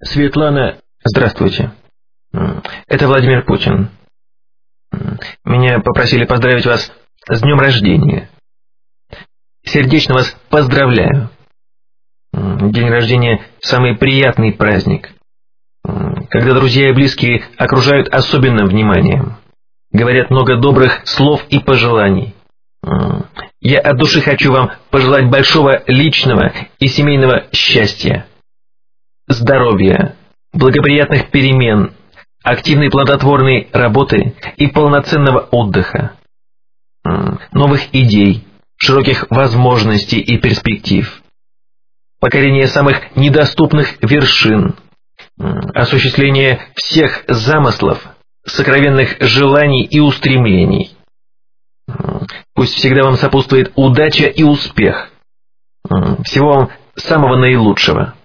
Светлана, здравствуйте. Это Владимир Путин. Меня попросили поздравить вас с днем рождения. Сердечно вас поздравляю. День рождения – самый приятный праздник, когда друзья и близкие окружают особенным вниманием, говорят много добрых слов и пожеланий. Я от души хочу вам пожелать большого личного и семейного счастья, здоровья, благоприятных перемен, активной плодотворной работы и полноценного отдыха, новых идей, широких возможностей и перспектив, покорения самых недоступных вершин, осуществления всех замыслов, сокровенных желаний и устремлений. Пусть всегда вам сопутствует удача и успех. Всего вам самого наилучшего.